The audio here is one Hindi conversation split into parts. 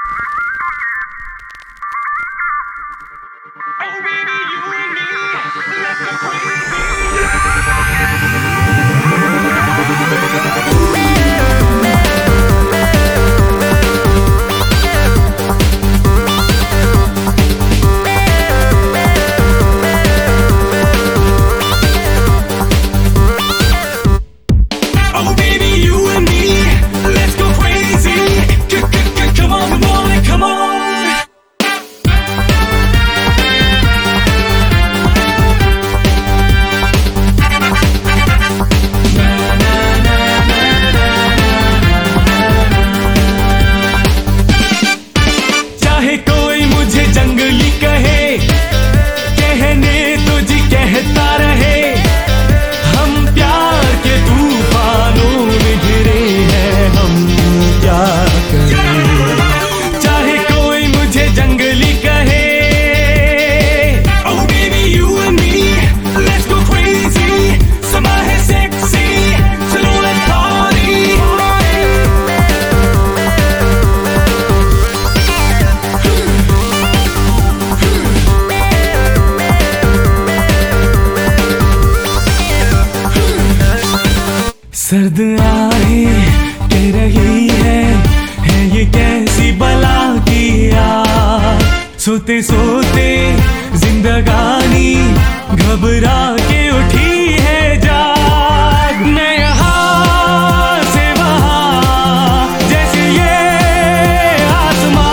सर्द आहें कह रही है ये कैसी बला की आग। सोते सोते जिंदगानी घबरा के उठी है जाग। मैं यहाँ से वहाँ जैसे ये आसमां।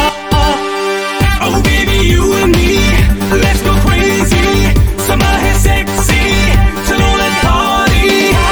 Oh baby you and me let's go crazy। समा है sexy चलो let's party।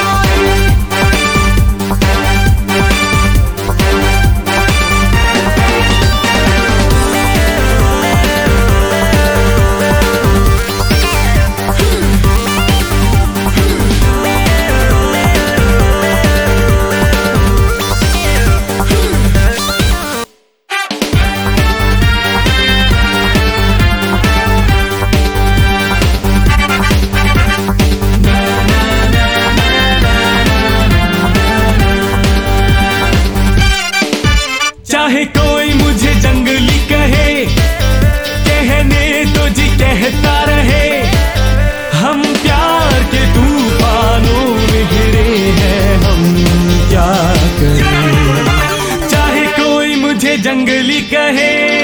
चाहे कोई मुझे जंगली कहे, कहने तो जी कहता रहे। हम प्यार के तूफानों में घिरे हैं, हम क्या करें। चाहे कोई मुझे जंगली कहे